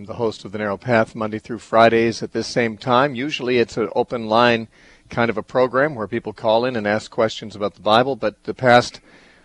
the host of The Narrow Path Monday through Fridays at this same time. Usually it's an open line kind of a program where people call in and ask questions about the Bible, but the past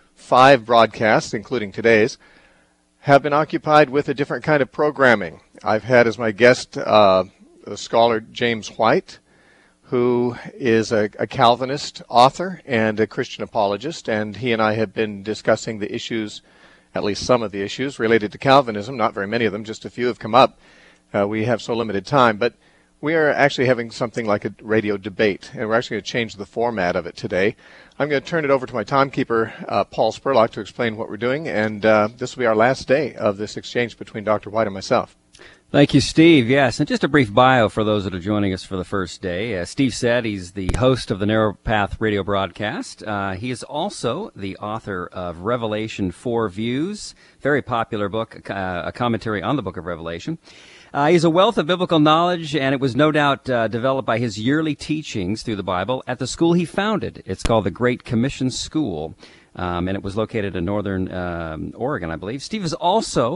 5 broadcasts, including today's, have been occupied with a different kind of programming. I've had as my guest the scholar James White, who is a Calvinist author and a Christian apologist, and he and I have been discussing the issues, at least some of the issues, related to Calvinism. Not very many of them, just a few have come up. We have so limited time, but we are actually having something like a radio debate, and we're actually going to change the format of it today. I'm going to turn it over to my timekeeper, Paul Spurlock, to explain what we're doing, and this will be our last day of this exchange between Dr. White and myself. Thank you, Steve. Yes, and just a brief bio for those that are joining us for the first day. As Steve said, he's the host of the Narrow Path radio broadcast. He is also the author of Revelation 4 Views, very popular book, a commentary on the book of Revelation. He's a wealth of biblical knowledge, and it was no doubt developed by his yearly teachings through the Bible at the school he founded. It's called the Great Commission School, and it was located in northern Oregon, I believe. Steve is also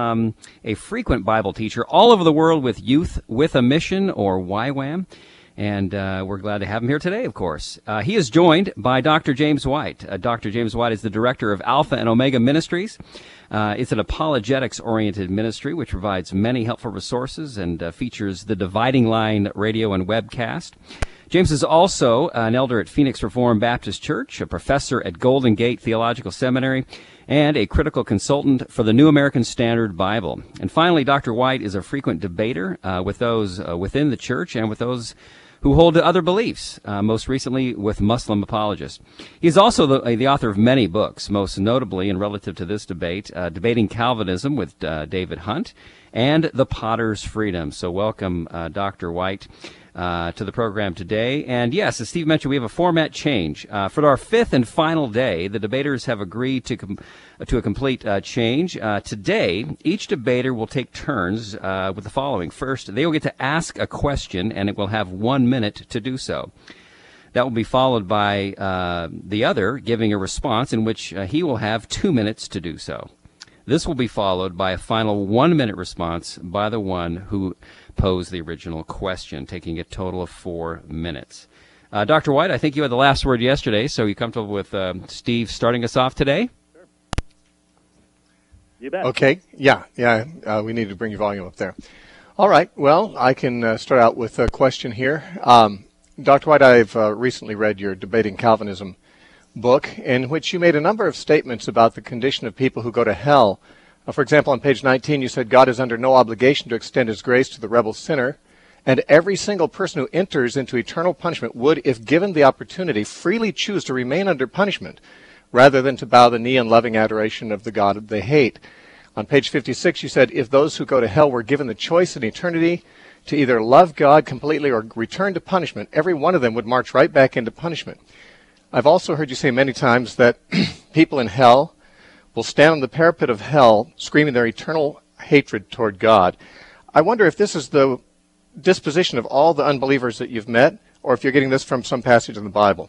a frequent Bible teacher all over the world with Youth with a Mission, or YWAM. And we're glad to have him here today, of course. He is joined by Dr. James White. Dr. James White is the director of Alpha and Omega Ministries. It's an apologetics-oriented ministry which provides many helpful resources and features the Dividing Line radio and webcast. James is also an elder at Phoenix Reformed Baptist Church, a professor at Golden Gate Theological Seminary, and a critical consultant for the New American Standard Bible. And finally, Dr. White is a frequent debater with those within the church and with those who hold to other beliefs, most recently with Muslim apologists. He's also the author of many books, most notably, and relative to this debate, Debating Calvinism with David Hunt, and The Potter's Freedom. So welcome, Dr. White, to the program today. And yes, as Steve mentioned, we have a format change. For our 5th and final day, the debaters have agreed to a complete change. Today, each debater will take turns with the following. First, they will get to ask a question, and it will have 1 minute to do so. That will be followed by the other giving a response in which he will have 2 minutes to do so. This will be followed by a final 1 minute response by the one who posed the original question, taking a total of 4 minutes. Dr. White, I think you had the last word yesterday, so you comfortable with Steve starting us off today? Sure. You bet. Okay. Yeah. We need to bring your volume up there. All right. Well, I can start out with a question here. Dr. White, I've recently read your Debating Calvinism book, in which you made a number of statements about the condition of people who go to hell. For example, on page 19, you said God is under no obligation to extend his grace to the rebel sinner, and every single person who enters into eternal punishment would, if given the opportunity, freely choose to remain under punishment, rather than to bow the knee in loving adoration of the God they hate. On page 56, you said, if those who go to hell were given the choice in eternity to either love God completely or return to punishment, every one of them would march right back into punishment. I've also heard you say many times that people in hell will stand on the parapet of hell screaming their eternal hatred toward God. I wonder if this is the disposition of all the unbelievers that you've met, or if you're getting this from some passage in the Bible.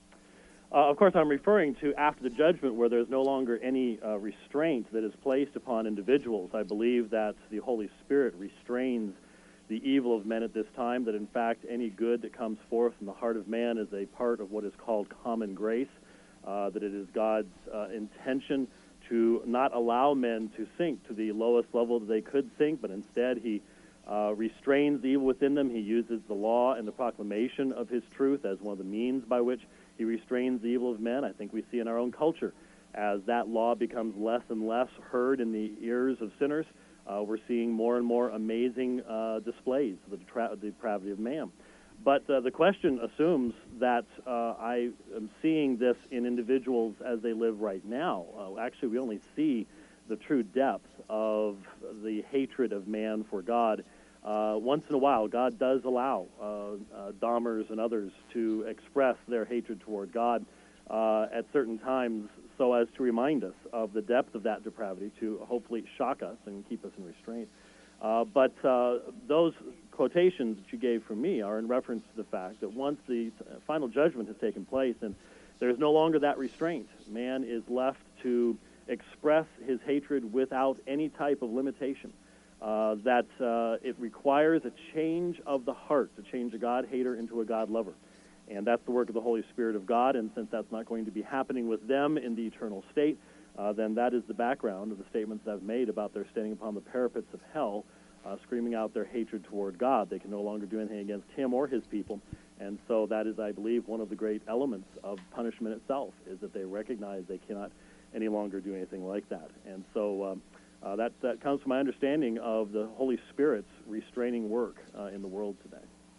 Of course, I'm referring to after the judgment, where there's no longer any restraint that is placed upon individuals. I believe that the Holy Spirit restrains the evil of men at this time, that in fact any good that comes forth from the heart of man is a part of what is called common grace, that it is God's intention to not allow men to sink to the lowest level that they could sink, but instead he restrains the evil within them. He uses the law and the proclamation of his truth as one of the means by which he restrains the evil of men. I think we see in our own culture, as that law becomes less and less heard in the ears of sinners, we're seeing more and more amazing displays of the depravity of man. But the question assumes that I am seeing this in individuals as they live right now. Actually, we only see the true depth of the hatred of man for God. Once in a while, God does allow Dahmers and others to express their hatred toward God at certain times, so as to remind us of the depth of that depravity, to hopefully shock us and keep us in restraint. But those quotations that you gave from me are in reference to the fact that once the final judgment has taken place and there's no longer that restraint, man is left to express his hatred without any type of limitation. that it requires a change of the heart, to change a God-hater into a God-lover. And that's the work of the Holy Spirit of God, and since that's not going to be happening with them in the eternal state, then that is the background of the statements I've made about their standing upon the parapets of hell, screaming out their hatred toward God. They can no longer do anything against him or his people, and so that is, I believe, one of the great elements of punishment itself, is that they recognize they cannot any longer do anything like that. And so that comes from my understanding of the Holy Spirit's restraining work in the world today.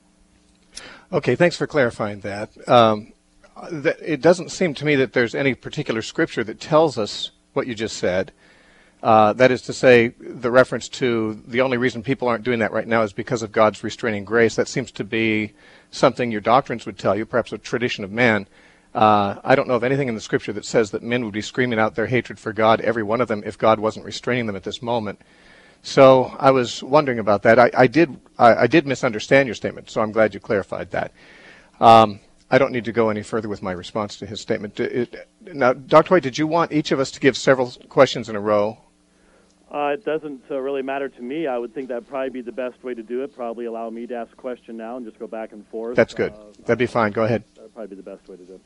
Okay, thanks for clarifying that. It doesn't seem to me that there's any particular scripture that tells us what you just said. That is to say, the reference to the only reason people aren't doing that right now is because of God's restraining grace. That seems to be something your doctrines would tell you, perhaps a tradition of man. I don't know of anything in the scripture that says that men would be screaming out their hatred for God, every one of them, if God wasn't restraining them at this moment. So I was wondering about that. I did misunderstand your statement, so I'm glad you clarified that. I don't need to go any further with my response to his statement. Now, Dr. White, did you want each of us to give several questions in a row? It doesn't really matter to me. I would think that would probably be the best way to do it. Probably allow me to ask a question now and just go back and forth. That's good. That'd be fine. Go ahead. That would probably be the best way to do it.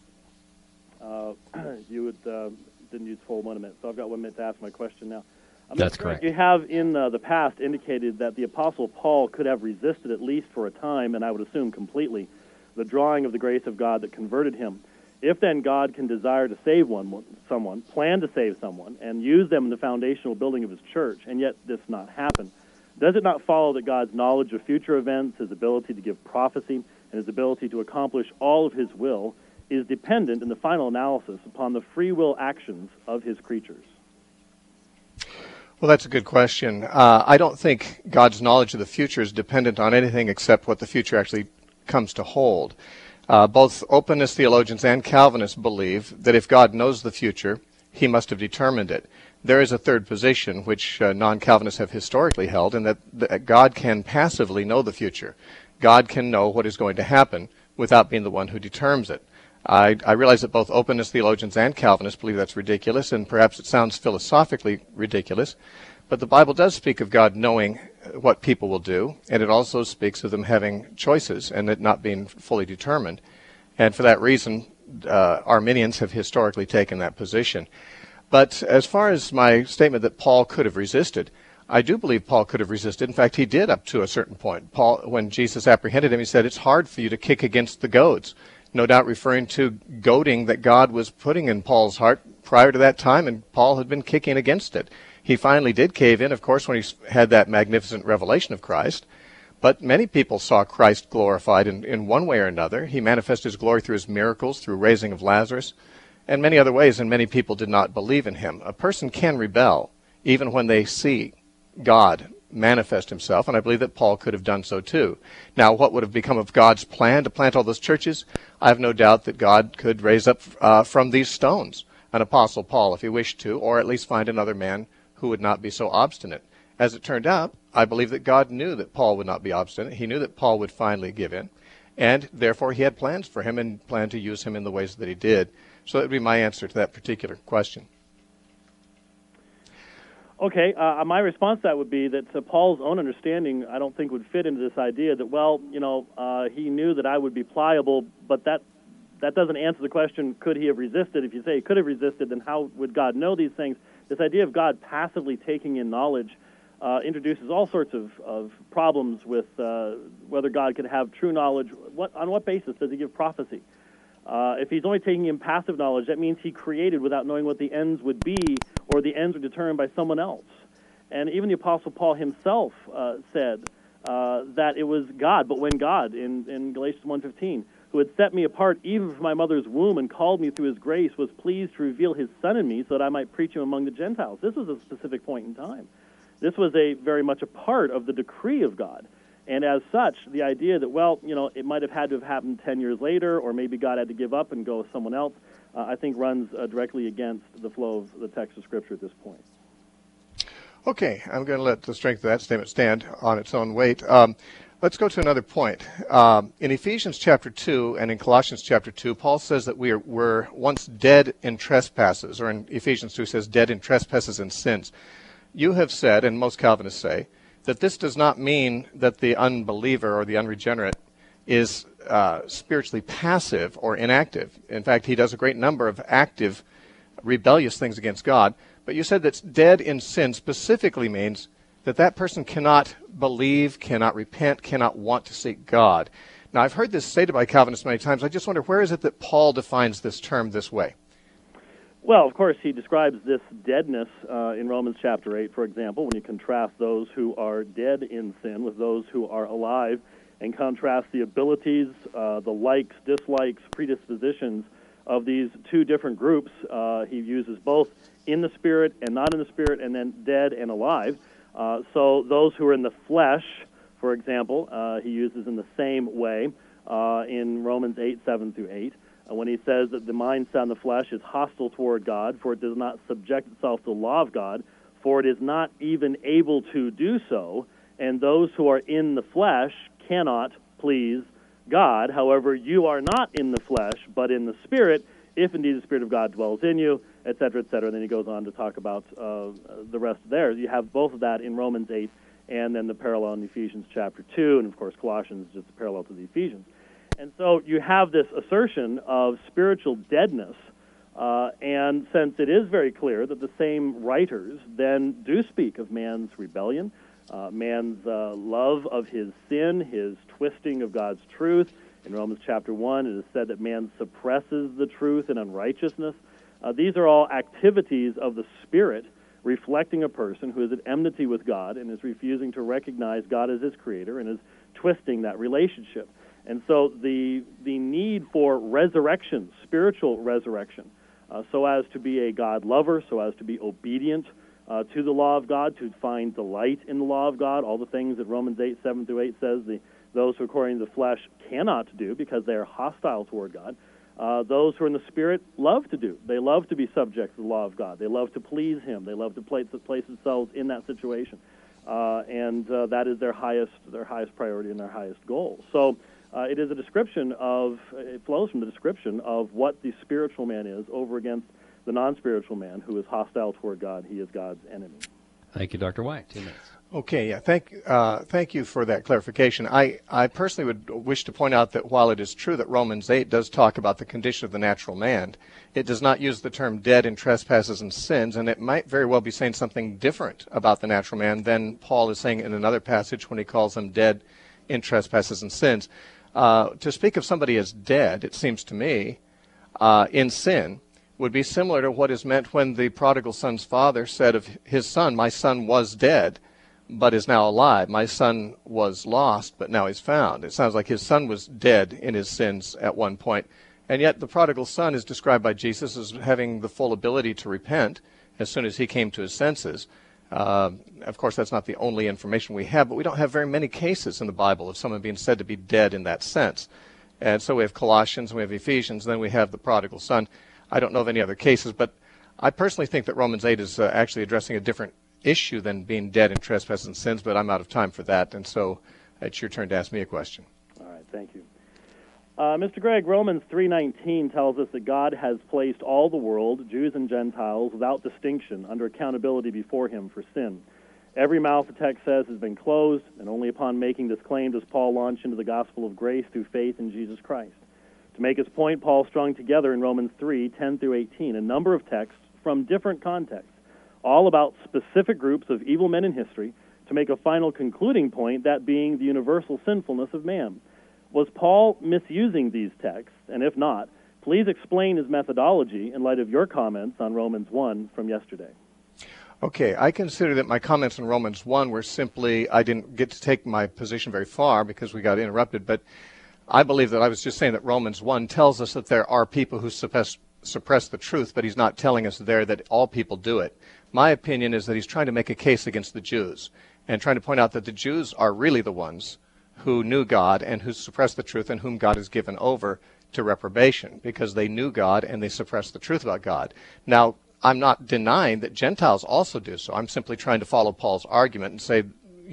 Okay. You didn't use full 1 minute, so I've got 1 minute to ask my question now. That's correct. You have in the past indicated that the Apostle Paul could have resisted, at least for a time, and I would assume completely, the drawing of the grace of God that converted him. If then God can desire to save someone, plan to save someone, and use them in the foundational building of his church, and yet this not happen, does it not follow that God's knowledge of future events, his ability to give prophecy, and his ability to accomplish all of his will is dependent in the final analysis upon the free will actions of his creatures? Well, that's a good question. I don't think God's knowledge of the future is dependent on anything except what the future actually comes to hold. Both openness theologians and Calvinists believe that if God knows the future, he must have determined it. There is a third position, which non-Calvinists have historically held, and that God can passively know the future. God can know what is going to happen without being the one who determines it. I realize that both openness theologians and Calvinists believe that's ridiculous, and perhaps it sounds philosophically ridiculous, but the Bible does speak of God knowing what people will do, and it also speaks of them having choices and it not being fully determined. And for that reason, Arminians have historically taken that position. But as far as my statement that Paul could have resisted, I do believe Paul could have resisted. In fact, he did up to a certain point. Paul, when Jesus apprehended him, he said, "It's hard for you to kick against the goads," no doubt referring to goading that God was putting in Paul's heart prior to that time, and Paul had been kicking against it. He finally did cave in, of course, when he had that magnificent revelation of Christ. But many people saw Christ glorified in one way or another. He manifested his glory through his miracles, through raising of Lazarus, and many other ways, and many people did not believe in him. A person can rebel even when they see God manifest himself, and I believe that Paul could have done so too. Now, what would have become of God's plan to plant all those churches? I have no doubt that God could raise up from these stones an Apostle Paul if he wished to, or at least find another man who would not be so obstinate. As it turned out, I believe that God knew that Paul would not be obstinate. He knew that Paul would finally give in, and therefore he had plans for him and planned to use him in the ways that he did. So that would be my answer to that particular question. Okay, my response to that would be that Paul's own understanding, I don't think, would fit into this idea that, well, he knew that I would be pliable, but that doesn't answer the question, could he have resisted? If you say he could have resisted, then how would God know these things? This idea of God passively taking in knowledge introduces all sorts of problems with whether God could have true knowledge. On what basis does he give prophecy? If he's only taking in passive knowledge, that means he created without knowing what the ends would be, or the ends were determined by someone else. And even the Apostle Paul himself said that it was God, but when God, in Galatians 1:15, who had set me apart even from my mother's womb and called me through his grace, was pleased to reveal his Son in me so that I might preach him among the Gentiles. This was a specific point in time. This was very much a part of the decree of God. And as such, the idea that, well, it might have had to have happened 10 years later, or maybe God had to give up and go with someone else, I think runs directly against the flow of the text of Scripture at this point. Okay, I'm going to let the strength of that statement stand on its own weight. Let's go to another point. In Ephesians chapter 2 and in Colossians chapter 2, Paul says that we were once dead in trespasses, or in Ephesians 2 says dead in trespasses and sins. You have said, and most Calvinists say, that this does not mean that the unbeliever or the unregenerate is spiritually passive or inactive. In fact, he does a great number of active, rebellious things against God. But you said that dead in sin specifically means that that person cannot believe, cannot repent, cannot want to seek God. Now, I've heard this stated by Calvinists many times. I just wonder, where is it that Paul defines this term this way? Well, of course, he describes this deadness in Romans chapter 8, for example, when you contrast those who are dead in sin with those who are alive, and contrast the abilities, the likes, dislikes, predispositions of these two different groups. He uses both in the spirit and not in the spirit, and then dead and alive. So those who are in the flesh, for example, he uses in the same way in Romans 8, 7 through 8. When he says that the mind set on the flesh is hostile toward God, for it does not subject itself to the law of God, for it is not even able to do so, and those who are in the flesh cannot please God. However, you are not in the flesh, but in the Spirit, if indeed the Spirit of God dwells in you, etc., etc. And then he goes on to talk about the rest there. You have both of that in Romans 8, and then the parallel in Ephesians chapter 2, and of course Colossians is just a parallel to the Ephesians. And so you have this assertion of spiritual deadness, and since it is very clear that the same writers then do speak of man's rebellion, man's love of his sin, his twisting of God's truth. In Romans chapter 1, it is said that man suppresses the truth in unrighteousness. These are all activities of the Spirit reflecting a person who is at enmity with God and is refusing to recognize God as his creator and is twisting that relationship. And so the need for resurrection, spiritual resurrection, so as to be a God lover, so as to be obedient to the law of God, to find delight in the law of God, all the things that Romans 8, 7 through 8 says those who according to the flesh cannot do because they are hostile toward God. Those who are in the Spirit love to do. They love to be subject to the law of God. They love to please Him. They love to place themselves in that situation. And that is their highest priority and their highest goal. So it is a description of, it flows from the description of what the spiritual man is over against the non-spiritual man who is hostile toward God. He is God's enemy. Thank you, Dr. White. 2 minutes. Okay, yeah, thank you for that clarification. I personally would wish to point out that while it is true that Romans 8 does talk about the condition of the natural man, it does not use the term dead in trespasses and sins, and it might very well be saying something different about the natural man than Paul is saying in another passage when he calls them dead in trespasses and sins. To speak of somebody as dead, it seems to me, in sin, would be similar to what is meant when the prodigal son's father said of his son, "My son was dead, but is now alive. My son was lost, but now he's found." It sounds like his son was dead in his sins at one point. And yet the prodigal son is described by Jesus as having the full ability to repent as soon as he came to his senses. Of course, that's not the only information we have, but we don't have very many cases in the Bible of someone being said to be dead in that sense. And so we have Colossians, and we have Ephesians, and then we have the prodigal son. I don't know of any other cases, but I personally think that Romans 8 is actually addressing a different issue than being dead in trespasses and sins, but I'm out of time for that, and so it's your turn to ask me a question. All right, thank you. Mr. Gregg, Romans 3:19 tells us that God has placed all the world, Jews and Gentiles, without distinction, under accountability before Him for sin. Every mouth, the text says, has been closed, and only upon making this claim does Paul launch into the gospel of grace through faith in Jesus Christ. To make his point, Paul strung together in Romans 3:10 through 18 a number of texts from different contexts, all about specific groups of evil men in history, to make a final concluding point, that being the universal sinfulness of man. Was Paul misusing these texts? And if not, please explain his methodology in light of your comments on Romans 1 from yesterday. Okay, I consider that my comments on Romans 1 were simply, I didn't get to take my position very far because we got interrupted, but I believe that I was just saying that Romans 1 tells us that there are people who suppress the truth, but he's not telling us there that all people do it. My opinion is that he's trying to make a case against the Jews and trying to point out that the Jews are really the ones who knew God and who suppressed the truth and whom God has given over to reprobation because they knew God and they suppressed the truth about God. Now, I'm not denying that Gentiles also do so. I'm simply trying to follow Paul's argument and say,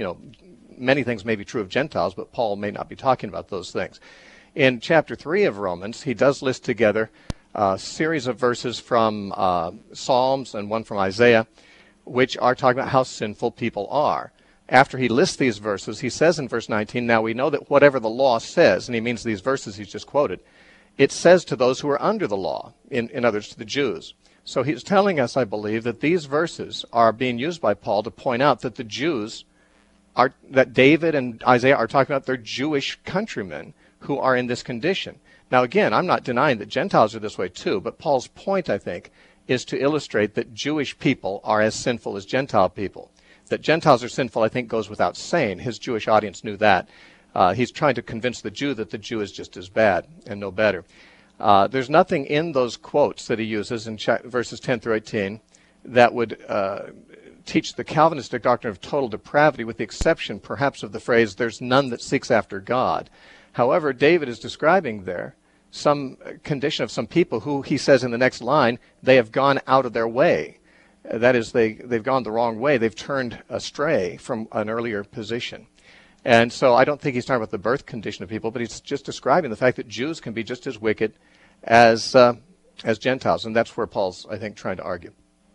many things may be true of Gentiles, but Paul may not be talking about those things. In chapter 3 of Romans, he does list together a series of verses from Psalms and one from Isaiah, which are talking about how sinful people are. after he lists these verses, he says in verse 19, now we know that whatever the law says, and he means these verses he's just quoted, it says to those who are under the law, in others to the Jews. So he's telling us, I believe, that these verses are being used by Paul to point out that the Jews that David and Isaiah are talking about their Jewish countrymen who are in this condition. Now again, I'm not denying that Gentiles are this way too, but Paul's point, I think, is to illustrate that Jewish people are as sinful as Gentile people. That Gentiles are sinful, I think, goes without saying. His Jewish audience knew that. He's trying to convince the Jew that the Jew is just as bad and no better. There's nothing in those quotes that he uses in verses 10 through 18 that would teach the Calvinistic doctrine of total depravity, with the exception, perhaps, of the phrase, there's none that seeks after God. However, David is describing there some condition of some people who, he says in the next line, they have gone out of their way. That is, they've gone the wrong way. They've turned astray from an earlier position. And so I don't think he's talking about the birth condition of people, but he's just describing the fact that Jews can be just as wicked as Gentiles. And that's where Paul's, I think, trying to argue.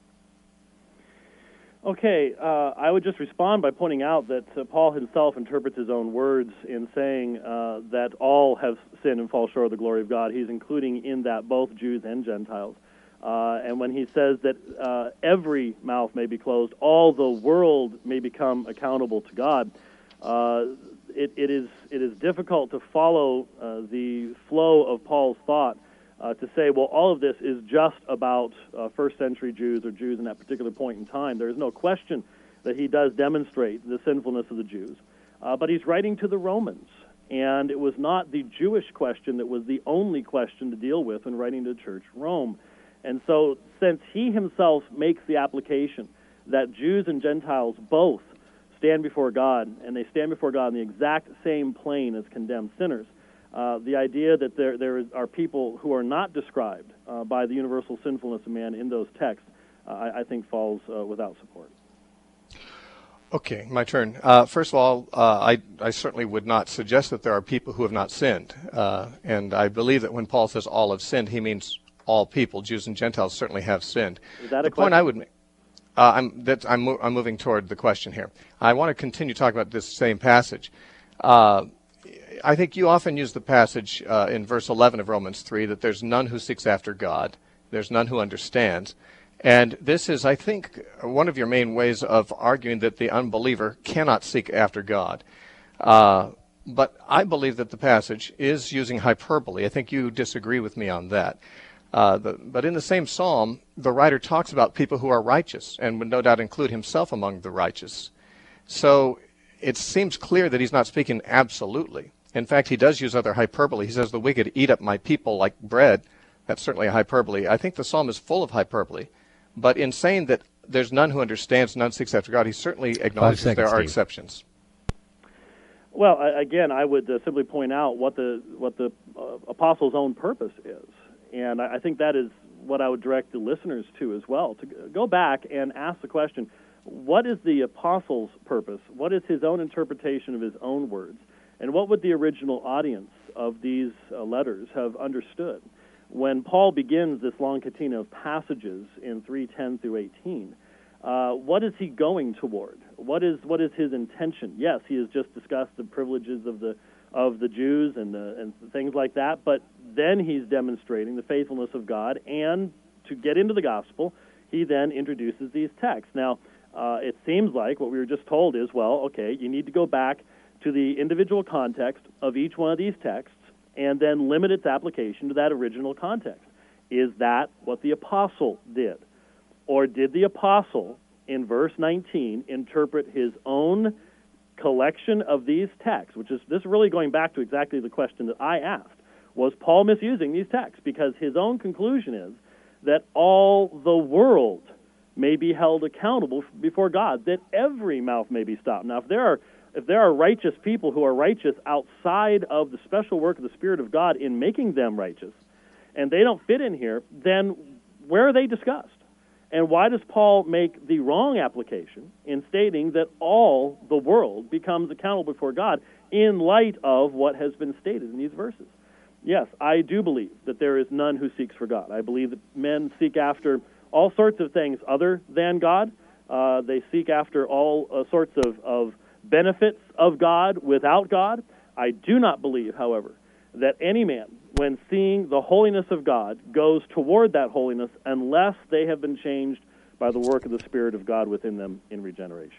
Okay, I would just respond by pointing out that Paul himself interprets his own words in saying that all have sinned and fall short of the glory of God. He's including in that both Jews and Gentiles. And when he says that every mouth may be closed, all the world may become accountable to God, it is difficult to follow the flow of Paul's thought to say, well, all of this is just about first century Jews or Jews in that particular point in time. There is no question that he does demonstrate the sinfulness of the Jews. But he's writing to the Romans, and it was not the Jewish question that was the only question to deal with when writing to the church Rome. And so since he himself makes the application that Jews and Gentiles both stand before God, and they stand before God in the exact same plane as condemned sinners, the idea that there are people who are not described by the universal sinfulness of man in those texts, I think falls without support. Okay, my turn. First of all, I certainly would not suggest that there are people who have not sinned. And I believe that when Paul says all have sinned, he means all people. Jews and Gentiles certainly have sinned. Is that the point I would make? I'm moving toward the question here. I want to continue talking about this same passage. I think you often use the passage in verse 11 of Romans 3 that there's none who seeks after God, there's none who understands. And this is, I think, one of your main ways of arguing that the unbeliever cannot seek after God. But I believe that the passage is using hyperbole. I think you disagree with me on that. But in the same psalm, the writer talks about people who are righteous and would no doubt include himself among the righteous. So it seems clear that he's not speaking absolutely. In fact, he does use other hyperbole. He says, the wicked eat up my people like bread. That's certainly a hyperbole. I think the psalm is full of hyperbole. But in saying that there's none who understands, none seeks after God, he certainly acknowledges there are exceptions. Well, again, I would simply point out what the apostle's own purpose is. And I think that is what I would direct the listeners to as well, to go back and ask the question, what is the apostle's purpose? What is his own interpretation of his own words? And what would the original audience of these letters have understood? When Paul begins this long catena of passages in 3:10 through 18, what is he going toward? What is his intention? Yes, he has just discussed the privileges of the Jews and things like that, but then he's demonstrating the faithfulness of God, and to get into the gospel, he then introduces these texts. Now, it seems like what we were just told is, well, okay, you need to go back to the individual context of each one of these texts and then limit its application to that original context. Is that what the apostle did? Or did the apostle, in verse 19, interpret his own collection of these texts, which is this really going back to exactly the question that I asked? Was Paul misusing these texts? Because his own conclusion is that all the world may be held accountable before God, that every mouth may be stopped. Now, if there are righteous people who are righteous outside of the special work of the Spirit of God in making them righteous, and they don't fit in here, then where are they discussed? And why does Paul make the wrong application in stating that all the world becomes accountable before God in light of what has been stated in these verses? Yes, I do believe that there is none who seeks for God. I believe that men seek after all sorts of things other than God, They seek after all sorts of benefits of God without God. I do not believe, however, that any man, when seeing the holiness of God, goes toward that holiness unless they have been changed by the work of the Spirit of God within them in regeneration.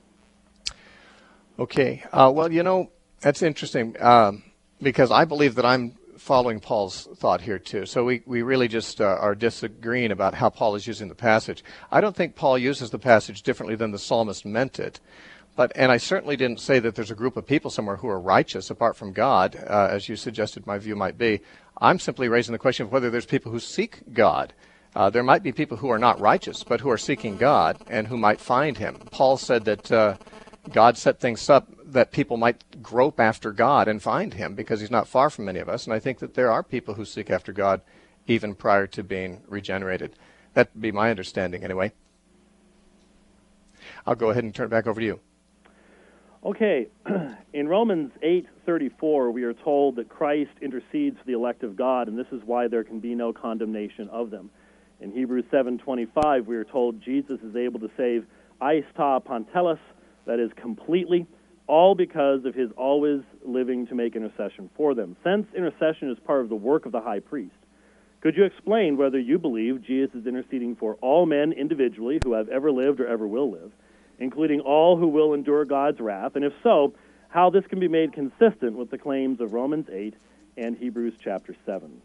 Okay. Well, that's interesting because I believe that I'm following Paul's thought here too. So we really just are disagreeing about how Paul is using the passage. I don't think Paul uses the passage differently than the psalmist meant it. And I certainly didn't say that there's a group of people somewhere who are righteous apart from God, as you suggested my view might be. I'm simply raising the question of whether there's people who seek God. There might be people who are not righteous, but who are seeking God and who might find him. Paul said that God set things up that people might grope after God and find him because he's not far from many of us. And I think that there are people who seek after God even prior to being regenerated. That would be my understanding anyway. I'll go ahead and turn it back over to you. Okay, in Romans 8:34, we are told that Christ intercedes for the elect of God, and this is why there can be no condemnation of them. In Hebrews 7:25, we are told Jesus is able to save eis ta pantelis, that is completely, all because of his always living to make intercession for them. Since intercession is part of the work of the high priest, could you explain whether you believe Jesus is interceding for all men individually who have ever lived or ever will live, including all who will endure God's wrath, and if so, how this can be made consistent with the claims of Romans 8 and Hebrews chapter 7?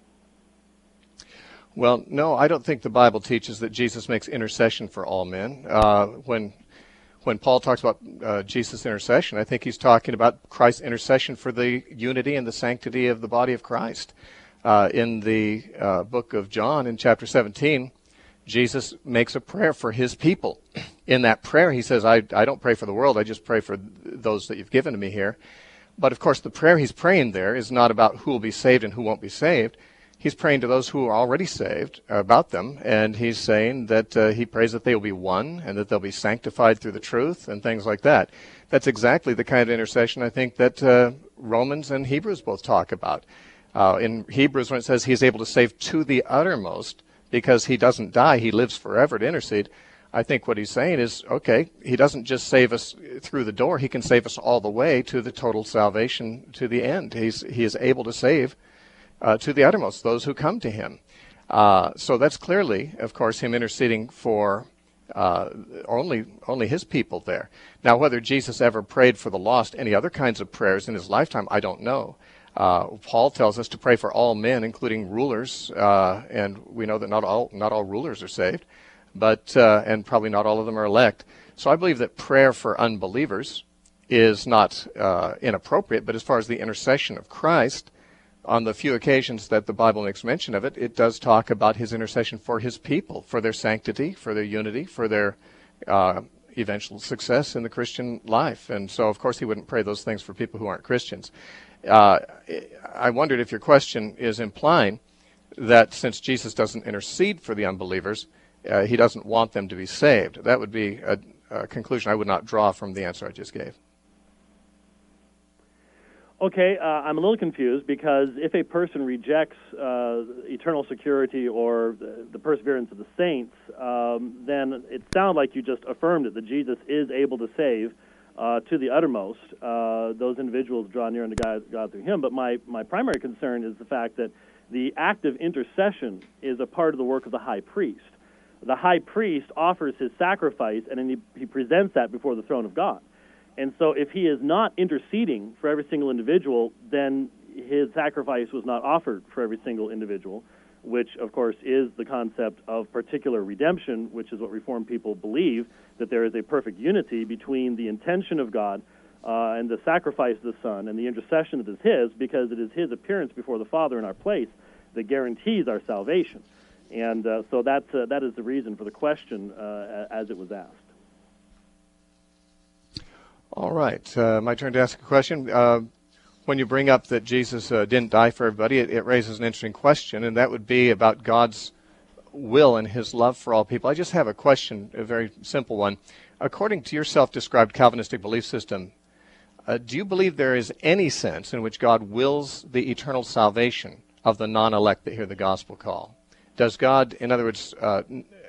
Well, no, I don't think the Bible teaches that Jesus makes intercession for all men. When Paul talks about Jesus' intercession, I think he's talking about Christ's intercession for the unity and the sanctity of the body of Christ. In the book of John, in chapter 17, Jesus makes a prayer for his people. In that prayer, he says, I don't pray for the world, I just pray for those that you've given to me here. But of course, the prayer he's praying there is not about who will be saved and who won't be saved. He's praying to those who are already saved, about them, and he's saying that he prays that they will be one and that they'll be sanctified through the truth and things like that. That's exactly the kind of intercession I think that Romans and Hebrews both talk about. In Hebrews, when it says he's able to save to the uttermost, because he doesn't die, he lives forever to intercede, I think what he's saying is, okay, he doesn't just save us through the door, he can save us all the way to the total salvation, to the end. He is able to save to the uttermost those who come to him. So that's clearly, of course, him interceding for only his people there. Now, whether Jesus ever prayed for the lost, any other kinds of prayers in his lifetime, I don't know. Paul tells us to pray for all men, including rulers, and we know that not all rulers are saved, but and probably not all of them are elect. So I believe that prayer for unbelievers is not inappropriate, but as far as the intercession of Christ, on the few occasions that the Bible makes mention of it, it does talk about his intercession for his people, for their sanctity, for their unity, for their eventual success in the Christian life. And so, of course, he wouldn't pray those things for people who aren't Christians. I wondered if your question is implying that since Jesus doesn't intercede for the unbelievers, he doesn't want them to be saved. That would be a conclusion I would not draw from the answer I just gave. Okay, I'm a little confused because if a person rejects eternal security or the perseverance of the saints, then it sounds like you just affirmed it, that Jesus is able to save to the uttermost those individuals draw near unto God through him. But my primary concern is the fact that the act of intercession is a part of the work of the high priest. The high priest offers his sacrifice, and then he presents that before the throne of God. And so if he is not interceding for every single individual, then his sacrifice was not offered for every single individual, which, of course, is the concept of particular redemption, which is what Reformed people believe, that there is a perfect unity between the intention of God and the sacrifice of the Son and the intercession that is his, because it is his appearance before the Father in our place that guarantees our salvation. And so that is the reason for the question as it was asked. All right. My turn to ask a question. When you bring up that Jesus didn't die for everybody, it raises an interesting question, and that would be about God's will and his love for all people. I just have a question, a very simple one. According to your self-described Calvinistic belief system, do you believe there is any sense in which God wills the eternal salvation of the non-elect that hear the gospel call? Does God, in other words,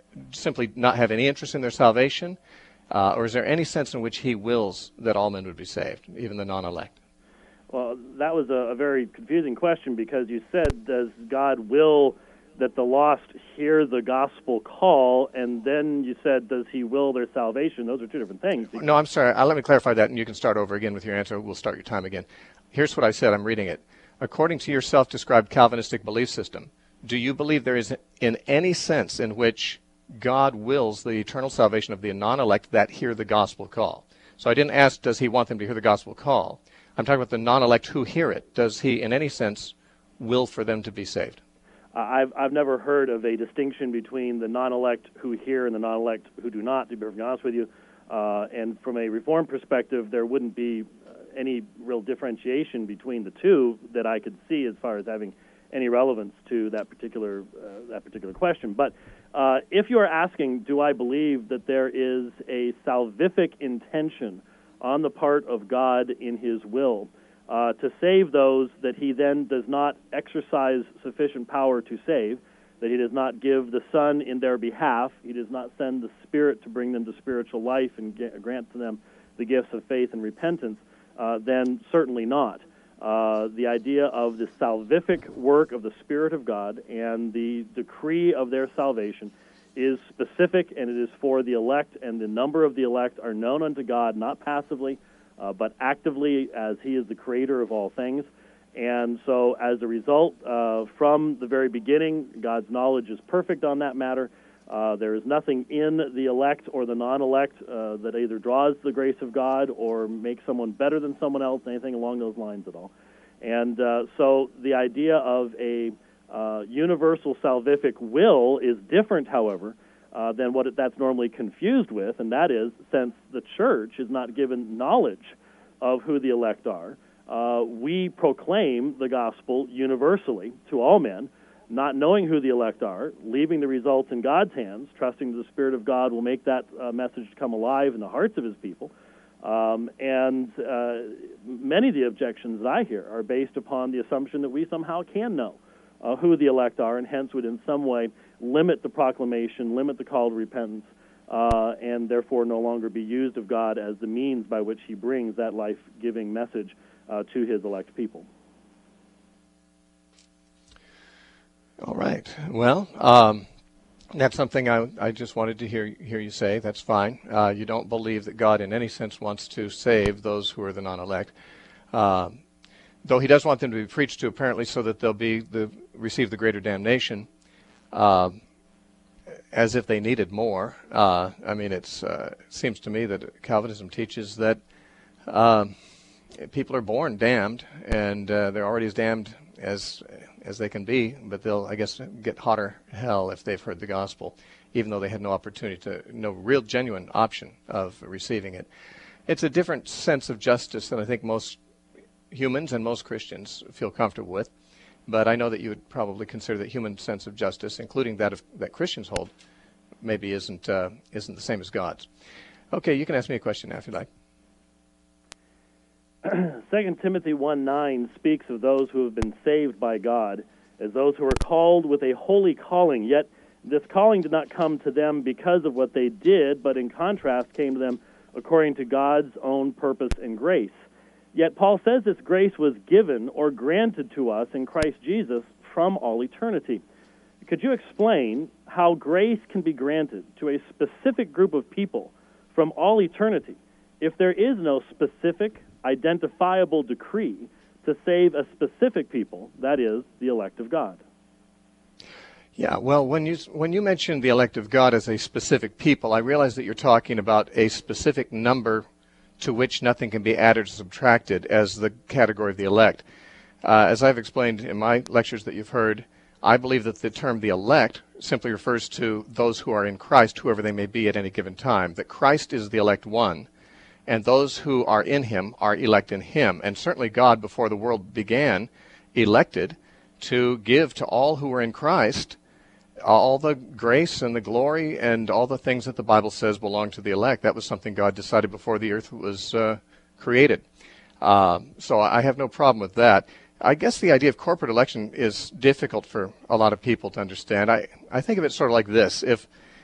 simply not have any interest in their salvation? Or is there any sense in which he wills that all men would be saved, even the non-elect? Well, that was a very confusing question, because you said, does God will that the lost hear the gospel call, and then you said, does he will their salvation? Those are two different things. No, I'm sorry. Let me clarify that, and you can start over again with your answer. We'll start your time again. Here's what I said. I'm reading it. According to your self-described Calvinistic belief system, do you believe there is in any sense in which God wills the eternal salvation of the non-elect that hear the gospel call? So I didn't ask, does he want them to hear the gospel call? I'm talking about the non-elect who hear it. Does he, in any sense, will for them to be saved? I've never heard of a distinction between the non-elect who hear and the non-elect who do not, to be perfectly honest with you. And from a Reformed perspective, there wouldn't be any real differentiation between the two that I could see as far as having any relevance to that particular question. But if you are asking, do I believe that there is a salvific intention on the part of God in his will to save those that he then does not exercise sufficient power to save, that he does not give the Son in their behalf, he does not send the Spirit to bring them to spiritual life and grant to them the gifts of faith and repentance, then certainly not. The idea of the salvific work of the Spirit of God and the decree of their salvation is specific, and it is for the elect, and the number of the elect are known unto God, not passively, but actively, as he is the creator of all things. And so as a result, from the very beginning, God's knowledge is perfect on that matter. There is nothing in the elect or the non-elect that either draws the grace of God or makes someone better than someone else, anything along those lines at all. And so the idea of a universal salvific will is different, however, than what that's normally confused with, and that is, since the church is not given knowledge of who the elect are, we proclaim the gospel universally to all men, not knowing who the elect are, leaving the results in God's hands, trusting the Spirit of God will make that message come alive in the hearts of his people. And many of the objections that I hear are based upon the assumption that we somehow can know who the elect are, and hence would in some way limit the proclamation, limit the call to repentance, and therefore no longer be used of God as the means by which he brings that life-giving message to his elect people. All right. Well, that's something I just wanted to hear you say. That's fine. You don't believe that God in any sense wants to save those who are the non-elect, though he does want them to be preached to, apparently, so that they'll receive the greater damnation, as if they needed more. I mean, it seems to me that Calvinism teaches that people are born damned, and they're already as damned as they can be, but they'll, I guess, get hotter hell if they've heard the gospel, even though they had no real genuine option of receiving it. It's a different sense of justice than I think most humans and most Christians feel comfortable with, but I know that you would probably consider that human sense of justice, including that Christians hold, maybe isn't the same as God's. Okay, you can ask me a question now if you like. 2 Timothy 1:9 speaks of those who have been saved by God as those who are called with a holy calling, yet this calling did not come to them because of what they did, but in contrast came to them according to God's own purpose and grace. Yet Paul says this grace was given or granted to us in Christ Jesus from all eternity. Could you explain how grace can be granted to a specific group of people from all eternity if there is no specific, identifiable decree to save a specific people, that is, the elect of God? Yeah, well, when you mention the elect of God as a specific people, I realize that you're talking about a specific number to which nothing can be added or subtracted as the category of the elect. As I've explained in my lectures that you've heard, I believe that the term the elect simply refers to those who are in Christ, whoever they may be at any given time, that Christ is the elect one, and those who are in him are elect in him. And certainly God, before the world began, elected to give to all who are in Christ all the grace and the glory and all the things that the Bible says belong to the elect. That was something God decided before the earth was created. So I have no problem with that. I guess the idea of corporate election is difficult for a lot of people to understand. I think of it sort of like this.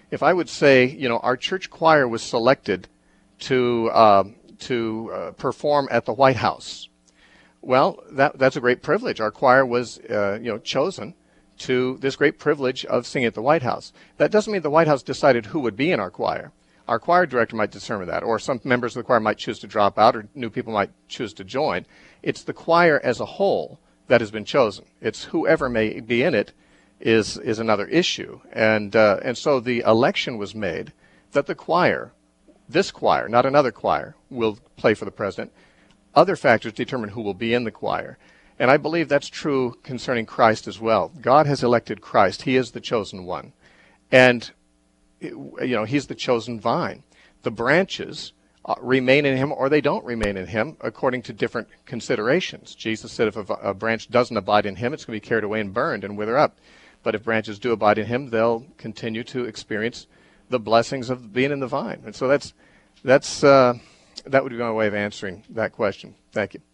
if I would say, our church choir was selected to perform at the White House, well, that's a great privilege. Our choir was, chosen to this great privilege of singing at the White House. That doesn't mean the White House decided who would be in our choir. Our choir director might determine that, or some members of the choir might choose to drop out, or new people might choose to join. It's the choir as a whole that has been chosen. It's whoever may be in it is another issue. And so the election was made that the choir, this choir, not another choir, will play for the president. Other factors determine who will be in the choir. And I believe that's true concerning Christ as well. God has elected Christ. He is the chosen one. And, he's the chosen vine. The branches remain in him or they don't remain in him according to different considerations. Jesus said if a branch doesn't abide in him, it's going to be carried away and burned and wither up. But if branches do abide in him, they'll continue to experience the blessings of being in the vine. And so that would be my way of answering that question. Thank you.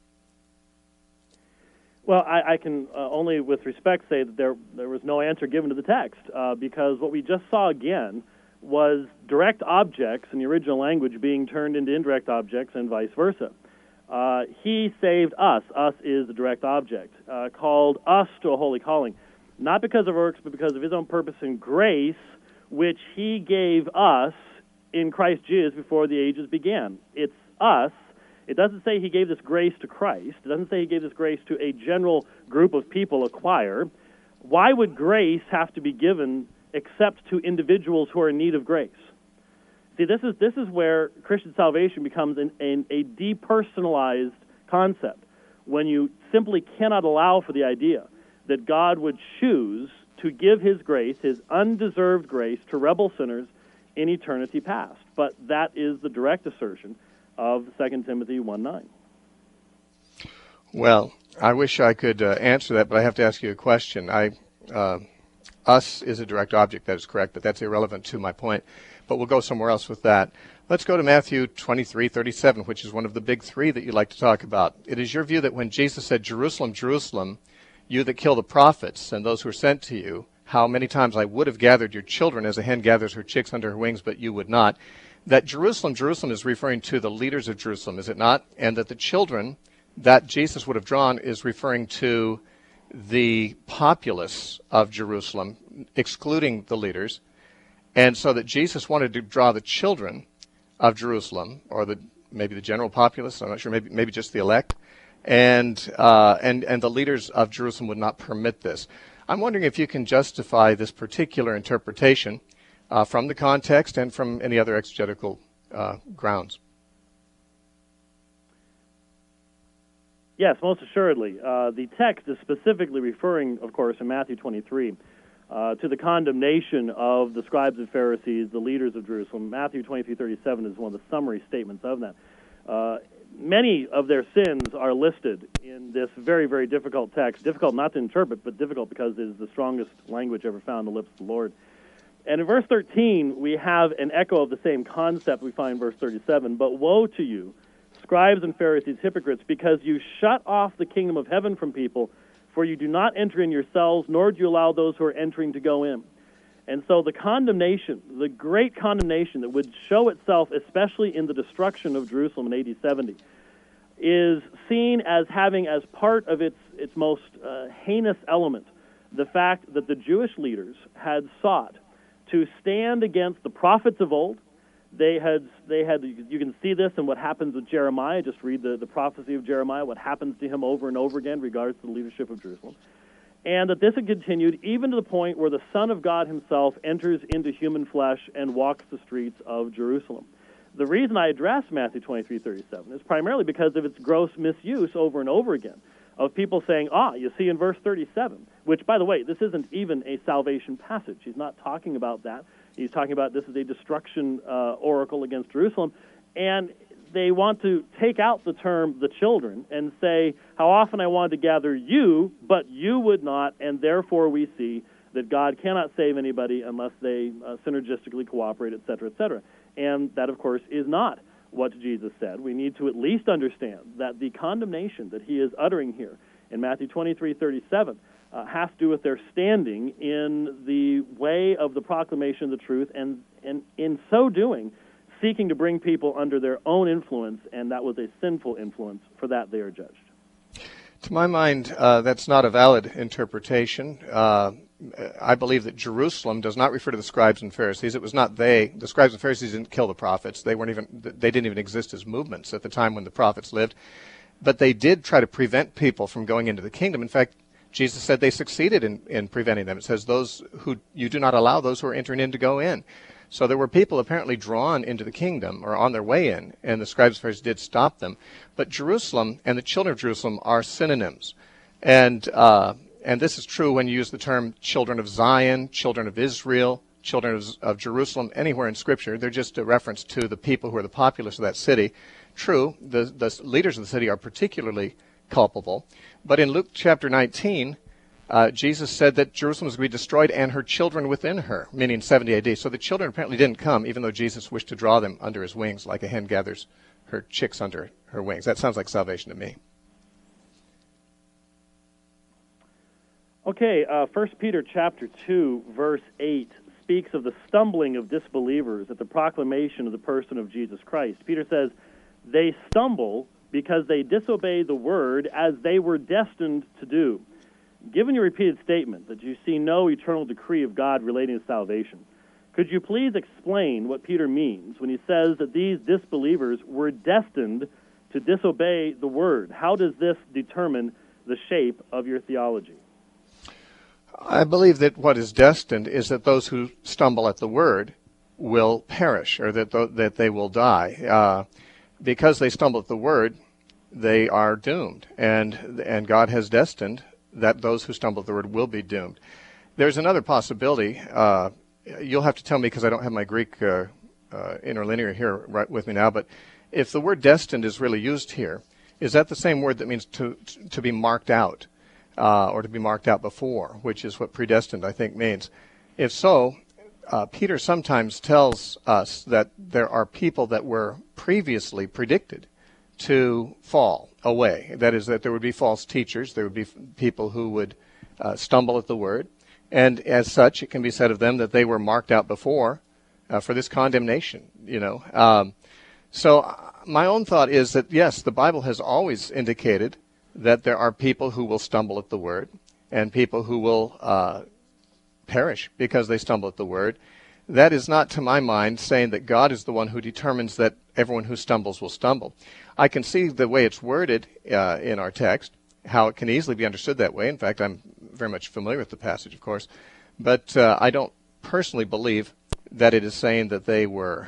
Well, I can only with respect say that there was no answer given to the text because what we just saw again was direct objects in the original language being turned into indirect objects and vice versa. He saved us. Us is the direct object. Called us to a holy calling, not because of works, but because of his own purpose and grace, which he gave us in Christ Jesus before the ages began. It's us. It doesn't say he gave this grace to Christ. It doesn't say he gave this grace to a general group of people, a choir. Why would grace have to be given except to individuals who are in need of grace? See, this is where Christian salvation becomes a depersonalized concept, when you simply cannot allow for the idea that God would choose to give his grace, his undeserved grace, to rebel sinners in eternity past. But that is the direct assertion of 2 Timothy 1:9. Well, I wish I could answer that, but I have to ask you a question. Us is a direct object, that is correct, but that's irrelevant to my point. But we'll go somewhere else with that. Let's go to Matthew 23:37, which is one of the big three that you like to talk about. It is your view that when Jesus said, "Jerusalem, Jerusalem, you that kill the prophets and those who are sent to you, how many times I would have gathered your children as a hen gathers her chicks under her wings, but you would not," that Jerusalem, Jerusalem is referring to the leaders of Jerusalem, is it not? And that the children that Jesus would have drawn is referring to the populace of Jerusalem, excluding the leaders. And so that Jesus wanted to draw the children of Jerusalem, or maybe the general populace, I'm not sure, maybe just the elect, and the leaders of Jerusalem would not permit this. I'm wondering if you can justify this particular interpretation from the context and from any other exegetical grounds. Yes, most assuredly. The text is specifically referring, of course, in Matthew 23, to the condemnation of the scribes and Pharisees, the leaders of Jerusalem. Matthew 23:37 is one of the summary statements of that. Many of their sins are listed in this very, very difficult text. Difficult not to interpret, but difficult because it is the strongest language ever found on the lips of the Lord. And in verse 13, we have an echo of the same concept we find in verse 37. But woe to you, scribes and Pharisees, hypocrites, because you shut off the kingdom of heaven from people, for you do not enter in yourselves, nor do you allow those who are entering to go in. And so the condemnation, the great condemnation that would show itself especially in the destruction of Jerusalem in AD 70, is seen as having as part of its most heinous element the fact that the Jewish leaders had sought to stand against the prophets of old. They had. You can see this in what happens with Jeremiah. Just read the prophecy of Jeremiah, what happens to him over and over again in regards to the leadership of Jerusalem. And that this had continued even to the point where the Son of God himself enters into human flesh and walks the streets of Jerusalem. The reason I address Matthew 23:37 is primarily because of its gross misuse over and over again of people saying, you see in verse 37, which, by the way, this isn't even a salvation passage. He's not talking about that. He's talking about this is a destruction oracle against Jerusalem. And they want to take out the term the children and say, how often I wanted to gather you, but you would not, and therefore we see that God cannot save anybody unless they synergistically cooperate, et cetera, and that, of course, is not what Jesus said. We need to at least understand that the condemnation that he is uttering here in Matthew 23:37 has to do with their standing in the way way of the proclamation of the truth, and in so doing, seeking to bring people under their own influence, and that was a sinful influence. For that they are judged. To my mind, that's not a valid interpretation. I believe that Jerusalem does not refer to the scribes and Pharisees. It was not they. The scribes and Pharisees didn't kill the prophets. They didn't even exist as movements at the time when the prophets lived. But they did try to prevent people from going into the kingdom. In fact, Jesus said they succeeded in preventing them. It says, those who you do not allow those who are entering in to go in. So there were people apparently drawn into the kingdom or on their way in, and the scribes and Pharisees did stop them. But Jerusalem and the children of Jerusalem are synonyms. And this is true when you use the term children of Zion, children of Israel, children of Jerusalem, anywhere in Scripture. They're just a reference to the people who are the populace of that city. True, the leaders of the city are particularly culpable. But in Luke chapter 19, Jesus said that Jerusalem was going to be destroyed and her children within her, meaning 70 AD. So the children apparently didn't come, even though Jesus wished to draw them under his wings like a hen gathers her chicks under her wings. That sounds like salvation to me. Okay, 1 Peter chapter 2, verse 8 speaks of the stumbling of disbelievers at the proclamation of the person of Jesus Christ. Peter says, they stumble because they disobey the word as they were destined to do. Given your repeated statement that you see no eternal decree of God relating to salvation, could you please explain what Peter means when he says that these disbelievers were destined to disobey the word? How does this determine the shape of your theology? I believe that what is destined is that those who stumble at the word will perish, or that they will die. Because they stumble at the word, they are doomed, and God has destined that those who stumble at the word will be doomed. There's another possibility. You'll have to tell me because I don't have my Greek interlinear here right with me now, but if the word destined is really used here, is that the same word that means to be marked out, or to be marked out before, which is what predestined, I think, means? If so, Peter sometimes tells us that there are people that were previously predicted to fall away. That is, that there would be false teachers, there would be people who would stumble at the word, and as such, it can be said of them that they were marked out before for this condemnation. So my own thought is that, yes, the Bible has always indicated that there are people who will stumble at the word and people who will perish because they stumble at the word. That is not, to my mind, saying that God is the one who determines that everyone who stumbles will stumble. I can see the way it's worded in our text, how it can easily be understood that way. In fact, I'm very much familiar with the passage, of course. But I don't personally believe that it is saying that they were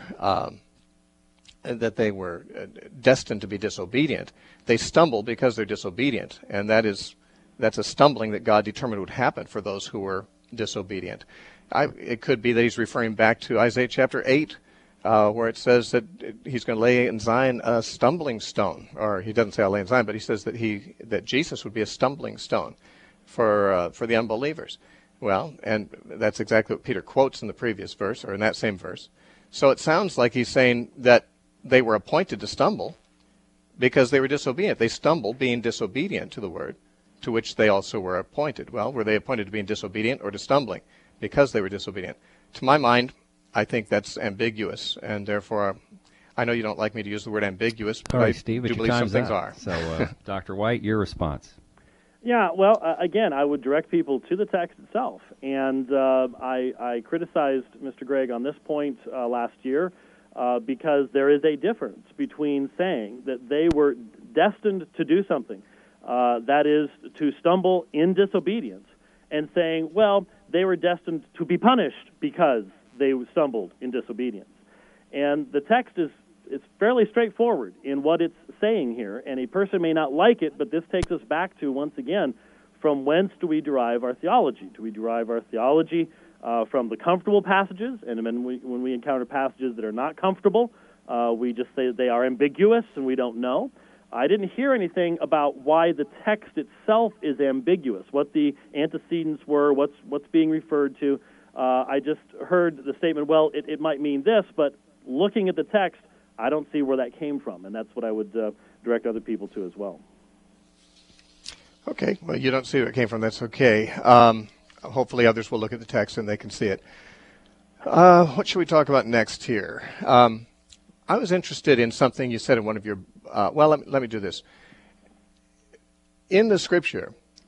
destined to be disobedient. They stumble because they're disobedient, and that's a stumbling that God determined would happen for those who were disobedient. It could be that he's referring back to Isaiah chapter 8, where it says that he's going to lay in Zion a stumbling stone. Or he doesn't say I'll lay in Zion, but he says that Jesus would be a stumbling stone for the unbelievers. Well, and that's exactly what Peter quotes in the previous verse, or in that same verse. So it sounds like he's saying that they were appointed to stumble because they were disobedient. They stumbled being disobedient to the word, to which they also were appointed. Well, were they appointed to being disobedient or to stumbling? Because they were disobedient. To my mind, I think that's ambiguous, and therefore, I know you don't like me to use the word ambiguous, but right, Steve, I do believe some things are. So, Dr. White, your response. Yeah, well, again, I would direct people to the text itself, and I criticized Mr. Gregg on this point last year because there is a difference between saying that they were destined to do something, that is, to stumble in disobedience, and saying, well, they were destined to be punished because they stumbled in disobedience. And the text is fairly straightforward in what it's saying here, and a person may not like it, but this takes us back to, once again, from whence do we derive our theology? Do we derive our theology from the comfortable passages, and when we encounter passages that are not comfortable, we just say that they are ambiguous and we don't know? I didn't hear anything about why the text itself is ambiguous, what the antecedents were, what's being referred to. I just heard the statement, well, it might mean this, but looking at the text, I don't see where that came from, and that's what I would direct other people to as well. Okay, well, you don't see where it came from. That's okay. hopefully others will look at the text and they can see it. What should we talk about next here? I was interested in something you said in one of your, let me do this. In the Scripture,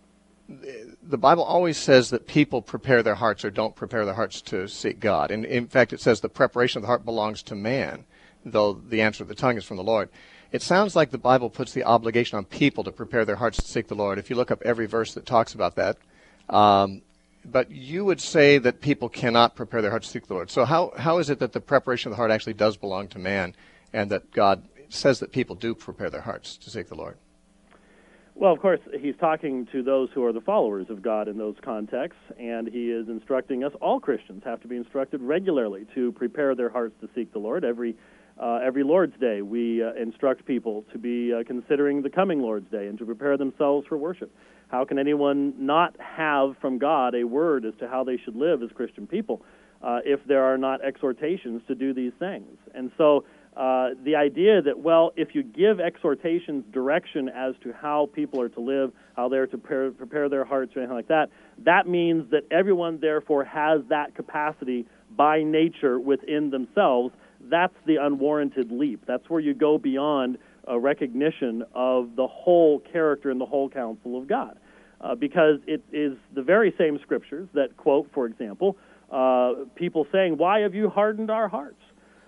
the Bible always says that people prepare their hearts or don't prepare their hearts to seek God. And in fact, it says the preparation of the heart belongs to man, though the answer of the tongue is from the Lord. It sounds like the Bible puts the obligation on people to prepare their hearts to seek the Lord. If you look up every verse that talks about that, but you would say that people cannot prepare their hearts to seek the Lord. So how is it that the preparation of the heart actually does belong to man, and that God says that people do prepare their hearts to seek the Lord? Well, of course, he's talking to those who are the followers of God in those contexts, and he is instructing us. All Christians have to be instructed regularly to prepare their hearts to seek the Lord. Every Lord's Day, we instruct people to be considering the coming Lord's Day and to prepare themselves for worship. How can anyone not have from God a word as to how they should live as Christian people if there are not exhortations to do these things? And so the idea that, well, if you give exhortations direction as to how people are to live, how they're to prepare their hearts or anything like that, that means that everyone therefore has that capacity by nature within themselves. That's the unwarranted leap. That's where you go beyond a recognition of the whole character and the whole counsel of God. Because it is the very same scriptures that quote, for example, people saying, "Why have you hardened our hearts?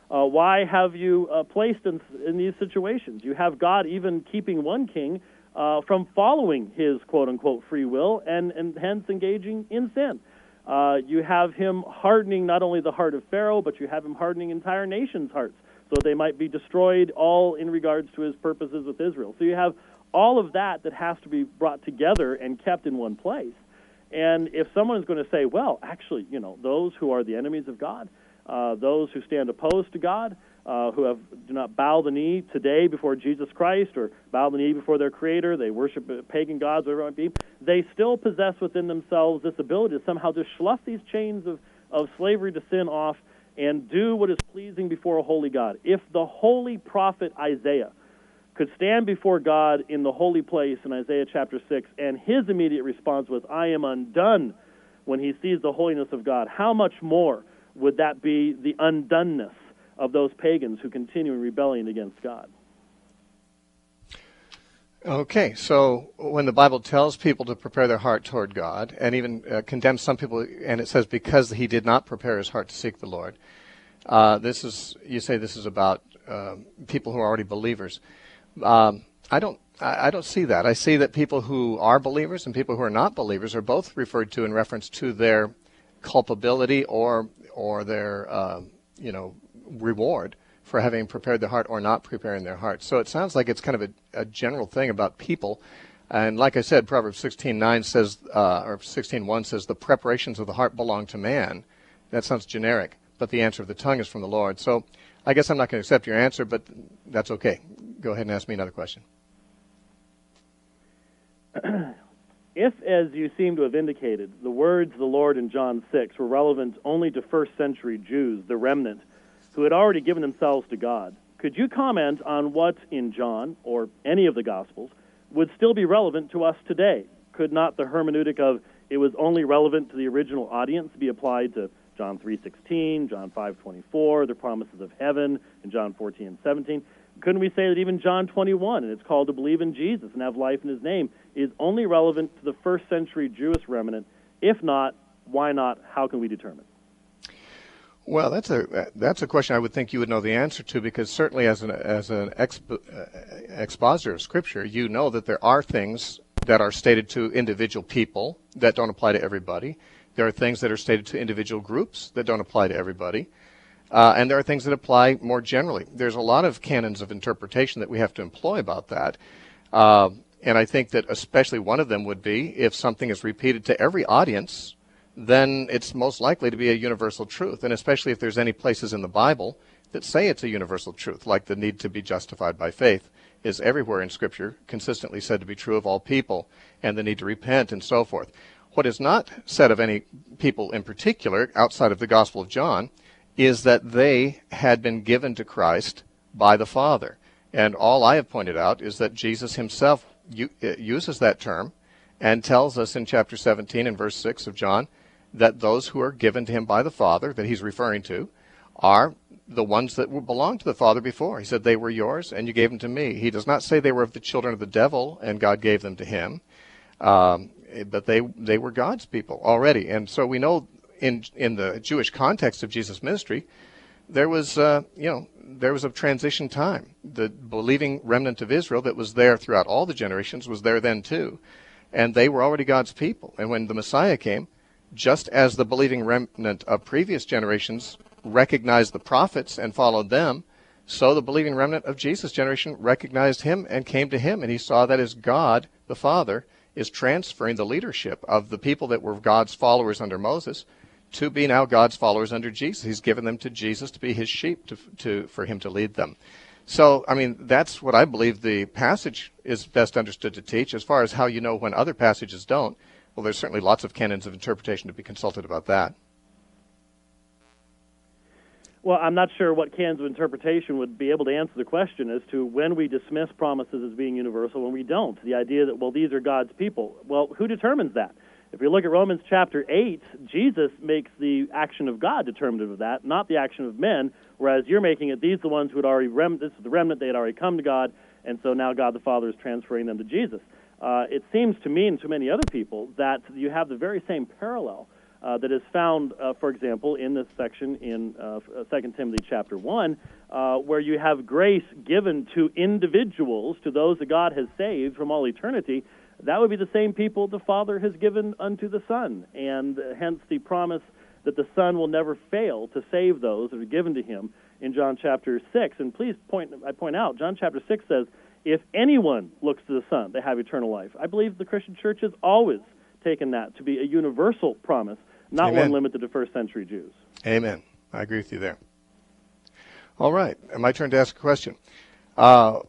Why have you placed in these situations?" You have God even keeping one king from following his quote-unquote free will and hence engaging in sin. You have him hardening not only the heart of Pharaoh, but you have him hardening entire nations' hearts so they might be destroyed, all in regards to his purposes with Israel. So you have all of that has to be brought together and kept in one place. And if someone is going to say, well, actually, those who are the enemies of God, those who stand opposed to God, who do not bow the knee today before Jesus Christ or bow the knee before their Creator, they worship pagan gods, whatever it might be, they still possess within themselves this ability to somehow just slough these chains of slavery to sin off and do what is pleasing before a holy God. If the holy prophet Isaiah could stand before God in the holy place in Isaiah chapter 6, and his immediate response was, "I am undone," when he sees the holiness of God, how much more would that be the undoneness of those pagans who continue in rebellion against God? Okay, so when the Bible tells people to prepare their heart toward God, and even condemns some people, and it says because he did not prepare his heart to seek the Lord, you say this is about people who are already believers. I don't see that. I see that people who are believers and people who are not believers are both referred to in reference to their culpability or their reward for having prepared their heart or not preparing their heart. So it sounds like it's kind of a general thing about people. And like I said, Proverbs 16:9 says, or 16:1 says, the preparations of the heart belong to man. That sounds generic, but the answer of the tongue is from the Lord. So I guess I'm not going to accept your answer, but that's okay. Go ahead and ask me another question. If, as you seem to have indicated, the words of the Lord in John 6 were relevant only to first century Jews, the remnant, who had already given themselves to God, could you comment on what in John, or any of the Gospels, would still be relevant to us today? Could not the hermeneutic of it was only relevant to the original audience be applied to John 3:16, John 5:24, the promises of heaven, and John 14 and 17? Couldn't we say that even John 21, and it's called to believe in Jesus and have life in his name, is only relevant to the first century Jewish remnant? If not, why not? How can we determine? Well, that's a question I would think you would know the answer to, because certainly as an expositor of Scripture, you know that there are things that are stated to individual people that don't apply to everybody. There are things that are stated to individual groups that don't apply to everybody. And there are things that apply more generally. There's a lot of canons of interpretation that we have to employ about that. And I think that especially one of them would be if something is repeated to every audience, then it's most likely to be a universal truth. And especially if there's any places in the Bible that say it's a universal truth, like the need to be justified by faith is everywhere in Scripture consistently said to be true of all people, and the need to repent and so forth. What is not said of any people in particular outside of the Gospel of John is that they had been given to Christ by the Father. And all I have pointed out is that Jesus himself uses that term, and tells us in chapter 17 and verse 6 of John that those who are given to him by the Father, that he's referring to, are the ones that belonged to the Father before. He said, they were yours, and you gave them to me. He does not say they were of the children of the devil, and God gave them to him. But they were God's people already. And so we know in the Jewish context of Jesus' ministry, there was a transition time. The believing remnant of Israel that was there throughout all the generations was there then too. And they were already God's people. And when the Messiah came, just as the believing remnant of previous generations recognized the prophets and followed them, so the believing remnant of Jesus' generation recognized him and came to him. And he saw that as God, the Father, is transferring the leadership of the people that were God's followers under Moses to be now God's followers under Jesus. He's given them to Jesus to be his sheep, for him to lead them. So, I mean, that's what I believe the passage is best understood to teach. As far as how you know when other passages don't, well, there's certainly lots of canons of interpretation to be consulted about that. Well, I'm not sure what canons of interpretation would be able to answer the question as to when we dismiss promises as being universal, when we don't. The idea that, well, these are God's people. Well, who determines that? If you look at Romans chapter 8, Jesus makes the action of God determinative of that, not the action of men, whereas you're making it, these are the ones who had already, this is the remnant, they had already come to God, and so now God the Father is transferring them to Jesus. It seems to me and to many other people that you have the very same parallel that is found, for example, in this section in 2 Timothy chapter 1, where you have grace given to individuals, to those that God has saved from all eternity. That would be the same people the Father has given unto the Son, and hence the promise that the Son will never fail to save those that are given to him in John chapter 6. And please I point out, John chapter 6 says, if anyone looks to the Son, they have eternal life. I believe the Christian church has always taken that to be a universal promise, not Amen. one limited to first century Jews. Amen. I agree with you there. All right. My turn to ask a question. Now,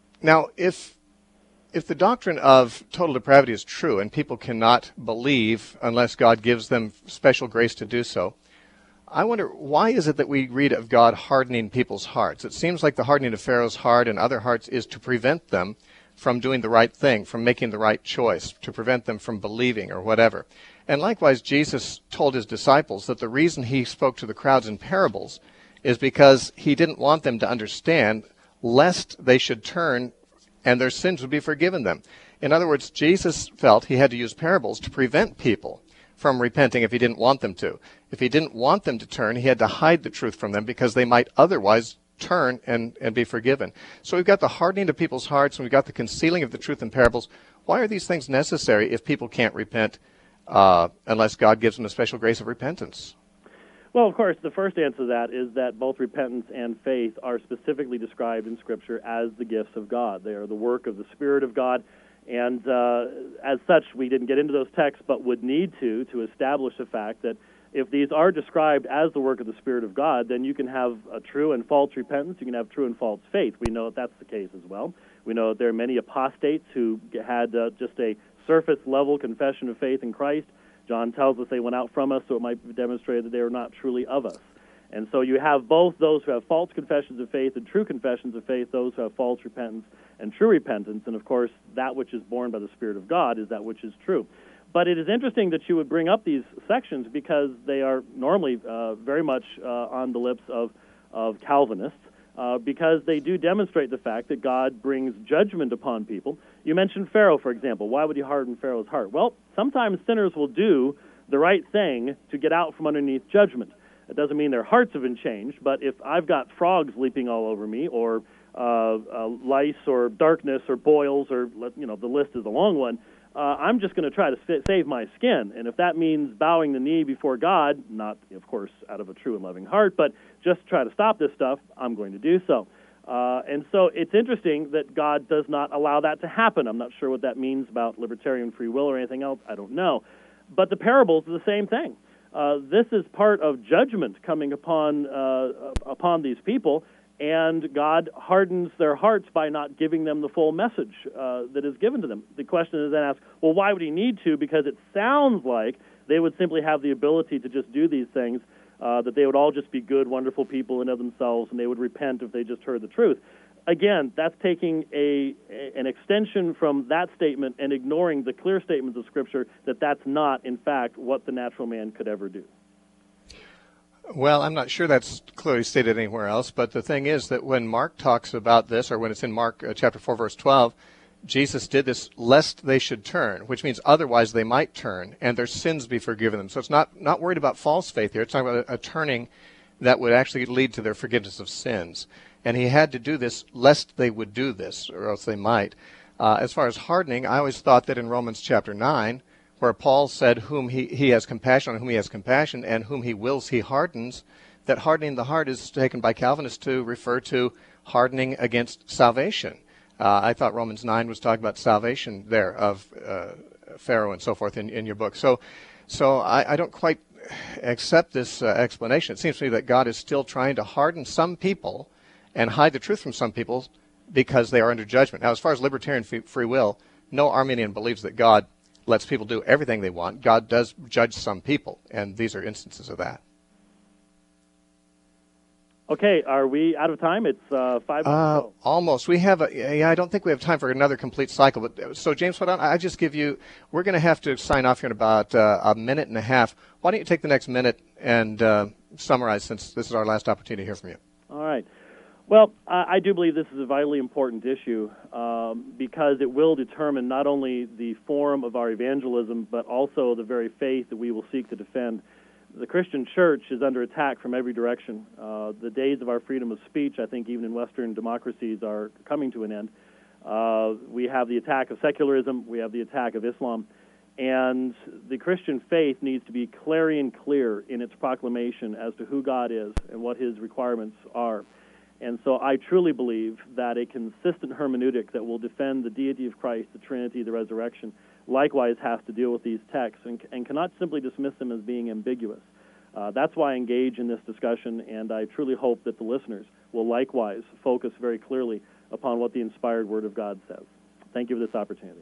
if the doctrine of total depravity is true and people cannot believe unless God gives them special grace to do so, I wonder, why is it that we read of God hardening people's hearts? It seems like the hardening of Pharaoh's heart and other hearts is to prevent them from doing the right thing, from making the right choice, to prevent them from believing or whatever. And likewise, Jesus told his disciples that the reason he spoke to the crowds in parables is because he didn't want them to understand, lest they should turn and their sins would be forgiven them. In other words, Jesus felt he had to use parables to prevent people from repenting if he didn't want them to. If he didn't want them to turn, he had to hide the truth from them because they might otherwise turn and be forgiven. So we've got the hardening of people's hearts and we've got the concealing of the truth in parables. Why are these things necessary if people can't repent unless God gives them a special grace of repentance? Well, of course, the first answer to that is that both repentance and faith are specifically described in Scripture as the gifts of God. They are the work of the Spirit of God, and as such, we didn't get into those texts, but would need to establish the fact that if these are described as the work of the Spirit of God, then you can have a true and false repentance, you can have true and false faith. We know that that's the case as well. We know that there are many apostates who had just a surface-level confession of faith in Christ. John tells us they went out from us, so it might be demonstrated that they are not truly of us. And so you have both those who have false confessions of faith and true confessions of faith, those who have false repentance and true repentance. And, of course, that which is born by the Spirit of God is that which is true. But it is interesting that you would bring up these sections because they are normally very much on the lips of Calvinists because they do demonstrate the fact that God brings judgment upon people. You mentioned Pharaoh, for example. Why would he harden Pharaoh's heart? Well, sometimes sinners will do the right thing to get out from underneath judgment. It doesn't mean their hearts have been changed, but if I've got frogs leaping all over me or lice or darkness or boils or, the list is a long one, I'm just going to try to save my skin. And if that means bowing the knee before God, not, of course, out of a true and loving heart, but just to try to stop this stuff, I'm going to do so. And so it's interesting that God does not allow that to happen. I'm not sure what that means about libertarian free will or anything else. I don't know. But the parables are the same thing. This is part of judgment coming upon these people, and God hardens their hearts by not giving them the full message that is given to them. The question is then asked, well, why would he need to? Because it sounds like they would simply have the ability to just do these things, that they would all just be good, wonderful people in of themselves, and they would repent if they just heard the truth. again, that's taking an extension from that statement and ignoring the clear statements of Scripture that that's not, in fact, what the natural man could ever do. Well, I'm not sure that's clearly stated anywhere else, but the thing is that when Mark talks about this, or when it's in Mark chapter 4, verse 12, Jesus did this lest they should turn, which means otherwise they might turn and their sins be forgiven them. So it's not worried about false faith here. It's talking about a turning that would actually lead to their forgiveness of sins. And he had to do this lest they would do this, or else they might. As far as hardening, I always thought that in Romans chapter 9, where Paul said whom he has compassion on whom he has compassion, and whom he wills he hardens, that hardening the heart is taken by Calvinists to refer to hardening against salvation. I thought Romans 9 was talking about salvation there of Pharaoh and so forth in your book. So I don't quite accept this explanation. It seems to me that God is still trying to harden some people and hide the truth from some people because they are under judgment. Now, as far as libertarian free will, no Arminian believes that God lets people do everything they want. God does judge some people, and these are instances of that. Okay, are we out of time? It's 5 minutes. Almost. We have I don't think we have time for another complete cycle. But so, James, why don't I just give you? We're going to have to sign off here in about a minute and a half. Why don't you take the next minute and summarize, since this is our last opportunity to hear from you? All right. Well, I do believe this is a vitally important issue because it will determine not only the form of our evangelism, but also the very faith that we will seek to defend. The Christian church is under attack from every direction. The days of our freedom of speech, I think even in Western democracies, are coming to an end. We have the attack of secularism. We have the attack of Islam. And the Christian faith needs to be clarion clear in its proclamation as to who God is and what his requirements are. And so I truly believe that a consistent hermeneutic that will defend the deity of Christ, the Trinity, the resurrection, likewise has to deal with these texts and cannot simply dismiss them as being ambiguous. That's why I engage in this discussion, and I truly hope that the listeners will likewise focus very clearly upon what the inspired Word of God says. Thank you for this opportunity.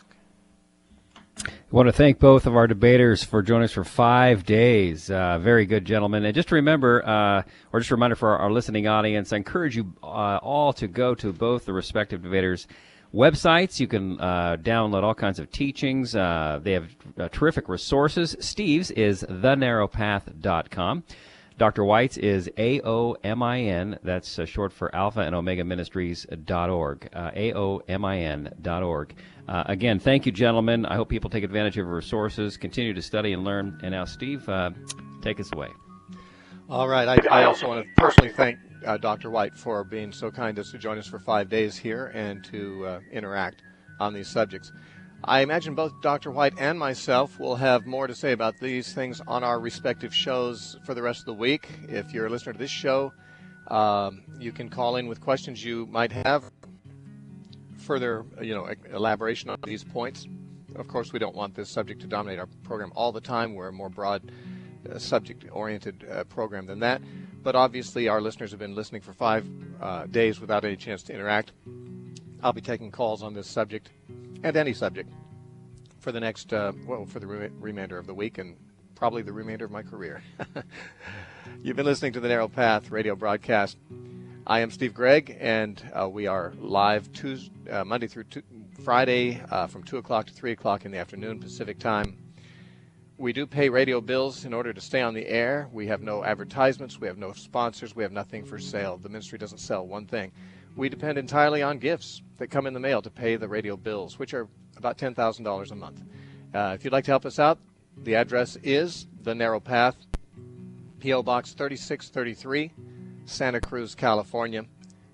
I want to thank both of our debaters for joining us for 5 days. Very good, gentlemen. And just remember, or just a reminder for our listening audience, I encourage you all to go to both the respective debaters' websites. You can download all kinds of teachings. They have terrific resources. Steve's is thenarrowpath.com. Dr. White's is AOMIN. That's short for Alpha and Omega Ministries.org. AOMIN.org. Again, thank you, gentlemen. I hope people take advantage of your resources, continue to study and learn. And now, Steve, take us away. All right. I also want to personally thank Dr. White for being so kind as to join us for 5 days here and to interact on these subjects. I imagine both Dr. White and myself will have more to say about these things on our respective shows for the rest of the week. If you're a listener to this show, you can call in with questions you might have, further elaboration on these points. Of course, we don't want this subject to dominate our program all the time. We're a more broad subject-oriented program than that. But obviously, our listeners have been listening for 5 days without any chance to interact. I'll be taking calls on this subject and any subject for the next, for the remainder of the week and probably the remainder of my career. You've been listening to the Narrow Path radio broadcast. I am Steve Gregg, and we are live Monday through Friday from 2 o'clock to 3 o'clock in the afternoon Pacific time. We do pay radio bills in order to stay on the air. We have no advertisements. We have no sponsors. We have nothing for sale. The ministry doesn't sell one thing. We depend entirely on gifts that come in the mail to pay the radio bills, which are about $10,000 a month. If you'd like to help us out, the address is The Narrow Path, P.O. Box 3633, Santa Cruz, California,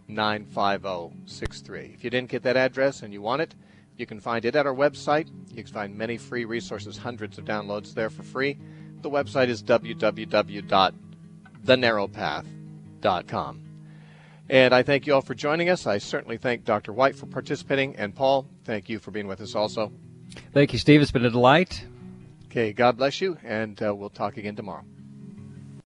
95063. If you didn't get that address and you want it, you can find it at our website. You can find many free resources, hundreds of downloads there for free. The website is www.thenarrowpath.com. And I thank you all for joining us. I certainly thank Dr. White for participating. And Paul, thank you for being with us also. Thank you, Steve. It's been a delight. Okay, God bless you, and we'll talk again tomorrow.